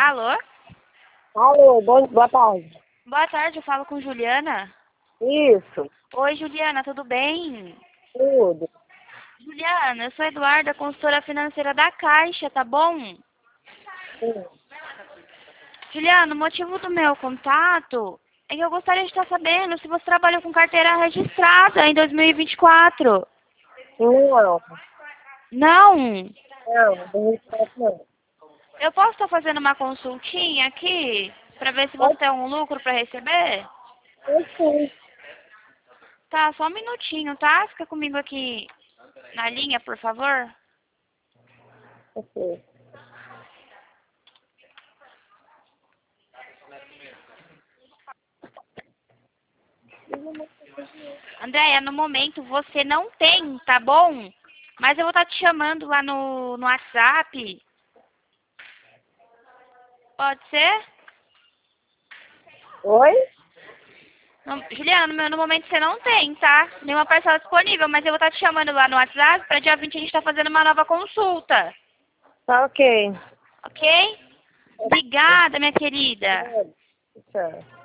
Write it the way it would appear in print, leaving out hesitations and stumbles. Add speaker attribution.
Speaker 1: Alô?
Speaker 2: Alô, boa tarde.
Speaker 1: Boa tarde, eu falo com Juliana.
Speaker 2: Isso,
Speaker 1: Oi, Juliana, tudo bem?
Speaker 2: tudo.
Speaker 1: Juliana, eu sou Eduarda, consultora financeira da Caixa, tá bom?
Speaker 2: Sim.
Speaker 1: Juliana, o motivo do meu contato é que eu gostaria de estar sabendo se você trabalhou com carteira registrada em 2024.
Speaker 2: Não,
Speaker 1: Não?
Speaker 2: não respeito não.
Speaker 1: Eu posso estar fazendo uma consultinha aqui para ver se você
Speaker 2: Pode
Speaker 1: tem um lucro para receber?
Speaker 2: ser sim.
Speaker 1: Tá, só um minutinho, tá? Fica comigo aqui na linha, por favor.
Speaker 2: Ok.
Speaker 1: Andréia, no momento você não tem, tá bom? Mas eu vou estar te chamando lá no WhatsApp. Pode ser?
Speaker 2: Oi?
Speaker 1: Juliana, no momento você não tem, tá? Nenhuma parcela disponível, mas eu vou estar te chamando lá no WhatsApp para dia 20 a gente tá fazendo uma nova consulta.
Speaker 2: Tá ok.
Speaker 1: Ok? Obrigada, minha querida.
Speaker 2: Tchau.